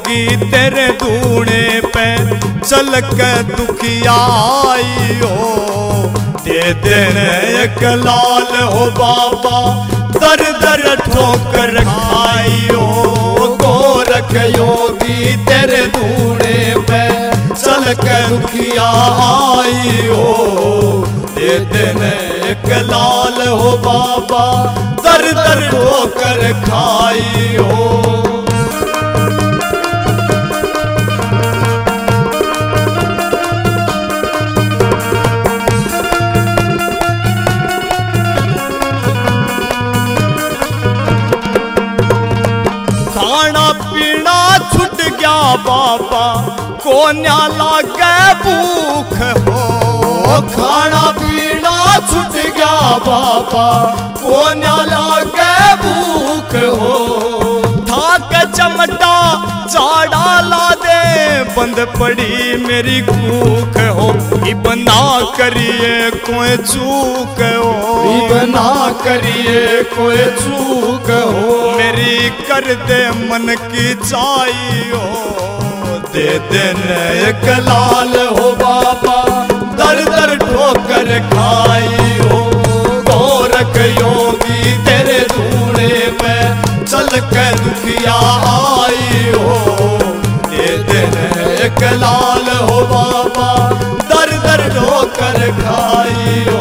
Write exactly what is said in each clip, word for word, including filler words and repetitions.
योगी तेरे धूणे पे चल के दुखिया आइयो। दे देने एक लाल हो बाबा दर दर ठोकर खाइयो। गोरख योगी तेरे धूणे पे चल के दुखिया आइयो। दे देने एक लाल हो बाबा दर दर ठोकर खाइयो। बाबा को न्या लागे भूख हो। खाना पीना छूट गया बाबा को न्या लागे भूख हो। थाक चमटा चाड़ा ला दे बंद पड़ी मेरी भूख हो। इब ना करिए कोई चूक हो। इब ना करिए कोई चूक हो। मेरी कर दे मन की चाहिए। दे देने एक लाल हो बाबा दर दर ठोकर खाइयो। गोरख योगी तेरे धूणे पे चल के दुखिया आइयो। दे देने एक लाल हो बाबा दर दर ठोकर खाइयो।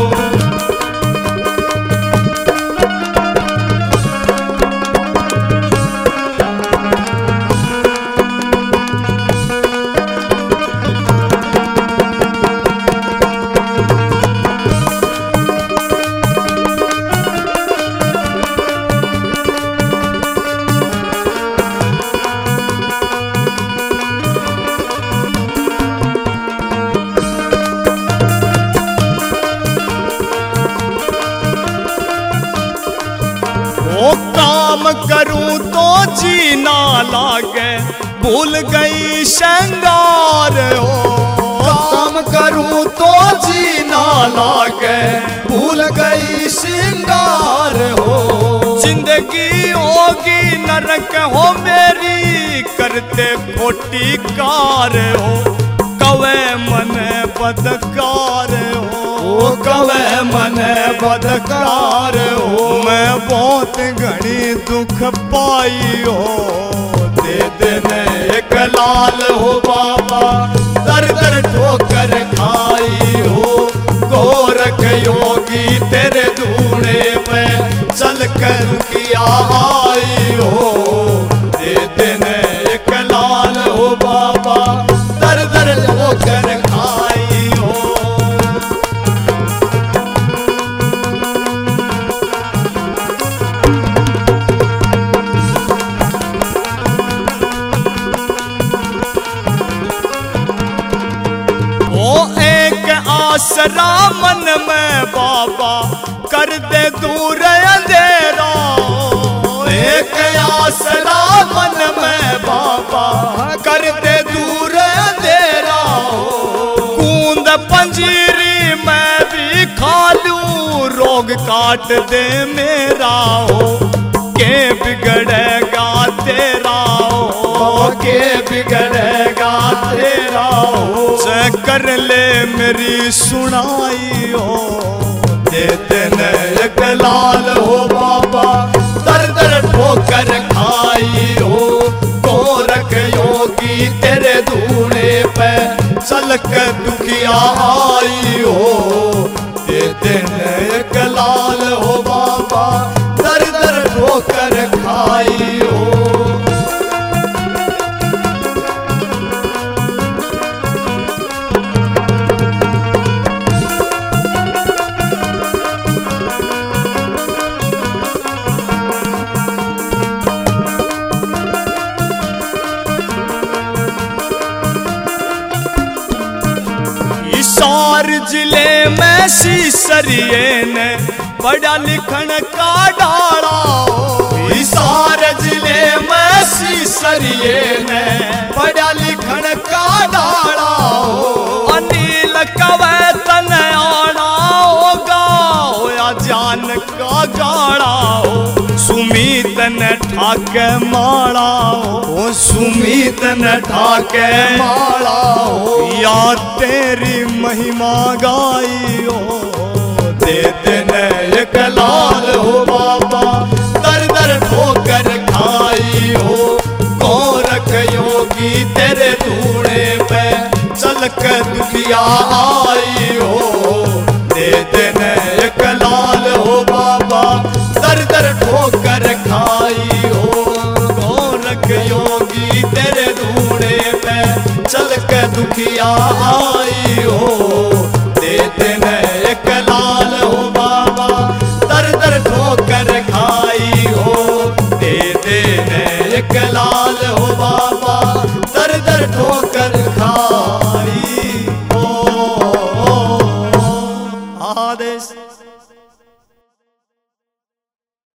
काम करूं तो जी ना लागे भूल गई श्रृंगार हो। काम करूं तो जी ना लागे भूल गई श्रृंगार हो। जिंदगी होगी नरक हो मेरी करते खोटी कार हो। कवे मन बदकार हो। कवे मन बदकार हो। मैं बहुत घनी दुख पाई हो। दे देने एक लाल हो बाबा दर दर ठोकर खाई हो। गोरख योगी तेरे धूणे पे चल कर किया आई हो। दे देने एक लाल हो बाबा दर दर ठोकर खाई हो। आसरा मन में बाबा कर दे दूर अंधेरा। एक आसरा मन में बाबा कर दे दूर अंधेरा। कूंद पंजीरी मैं भी खा लूं रोग काट दे मेरा हो। के बिगड़ेगा तेरा हो। के बिगड़ेगा तेरा हो। कर ले मेरी सुनाई हो। दे देने एक लाल हो बाबा दर दर ठोकर खाई हो। गोरख योगी तेरे धूणे पे चल के दुखिया आई हो। दे देने एक लाल हो बाबा दर दर ठोकर खाई हो। हिसार जिले में सीसरिये ने पढ़ा लिखन का डाला। हिसार जिले में सीसरिये ने पढ़ा लिखन का डाला। अनिल कवे तन आना होगा होया जान का गाड़ा हो। सुमित ने न ठाके माला ओ सुमित न ठाके माला या तेरी महिमा गाई ओ दे देने एक लाल हो बाबा दर दर ठोकर खाई हो गोरख योगी तेरे धूणे पे चल के दुखिया आई हो दे देने एक लाल हो बाबा दर दर ठोकर खाई हो गोरख योगी तेरे धूणे पे चल के दुखिया आई हो दे देने एक लाल